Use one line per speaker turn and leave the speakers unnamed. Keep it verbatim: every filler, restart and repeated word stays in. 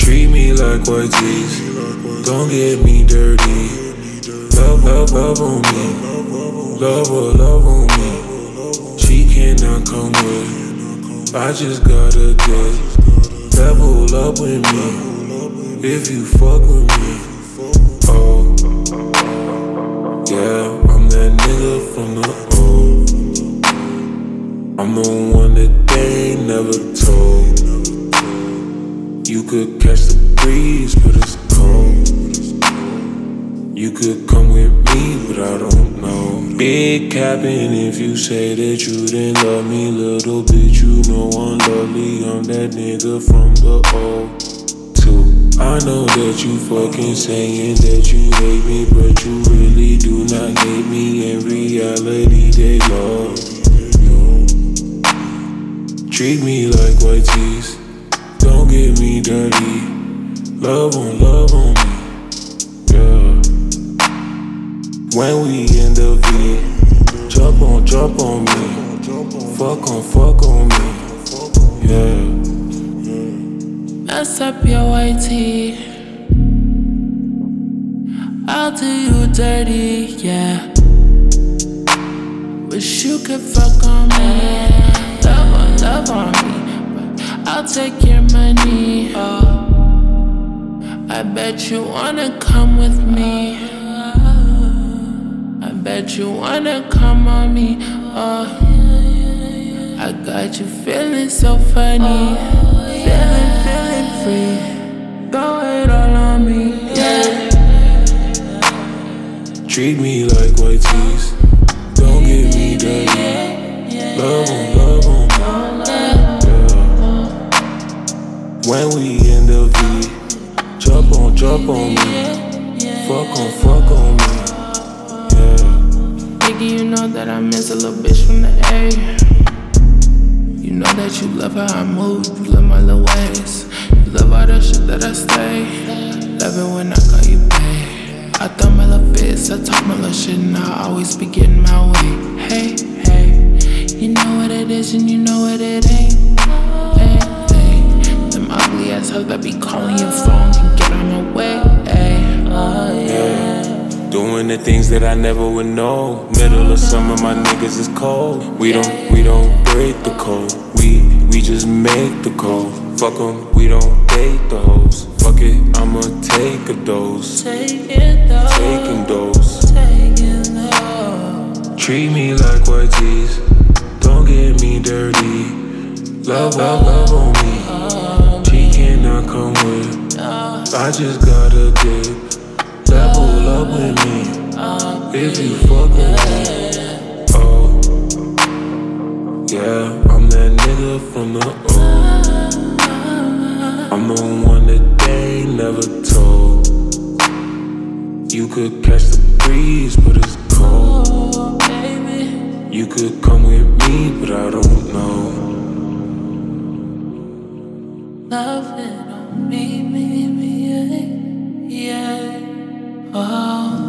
Treat me like white tees, don't get me dirty. Love, love, love on me, love, love, love on me. She cannot come with, I just gotta get. Level up with me, if you fuck with me. Oh, yeah, I'm that nigga from the old. I'm the one that they ain't never told. You could catch the breeze, but it's cold. You could come with me, but I don't know. Big capping if you say that you didn't love me. Little bitch, you know I'm lovely. I'm that nigga from the old too. I know that you fucking saying that you hate me, but you really do not hate me. In reality, they love you. Treat me like white tees, don't get me dirty. Love on, love on me, yeah. When we in the V, jump on, jump on me. Fuck on, fuck on me, yeah.
Mess up your white tee, I'll do you dirty, yeah. Wish you could fuck on me, love on, love on me, but I'll take your money. Oh, I bet you wanna come with me. I bet you wanna come on me. Oh, I got you feeling so funny, feeling, feeling free. Go it all on me, yeah.
Treat me like white tees, don't get me dirty. Love on, love on me, yeah. When we in the V, jump on, jump on me. Fuck on, fuck on me, yeah.
Nigga, you know that I miss a little bitch from the A. You know that you love how I move, you love my little ways. You love all the shit that I say. Love it when I call you babe. I thought my little bits, I talk my little shit, and I always be getting my way. Hey, hey, you know what it is and you know what it ain't. Hey, hey, them ugly ass hoes that be calling your phone can get on my way. Hey, oh yeah.
Doing the things that I never would know. Middle of summer, my niggas is cold. We don't, we don't break the code. We, we just make the code. Fuck 'em, we don't date the hoes. Fuck it, I'ma take a dose.
Take it though.
Taking dose.
Take it though.
Treat me like white tees, don't get me dirty. Love, love, love on me. She cannot come with, I just gotta dip. Level up with me, if you fuck with me. Oh, yeah, I'm that nigga from the old. I'm the one that they ain't never told. You could catch the breeze, but it's cold. You could come with me, but I don't know.
Love it on me, me, me, yeah, yeah. Oh.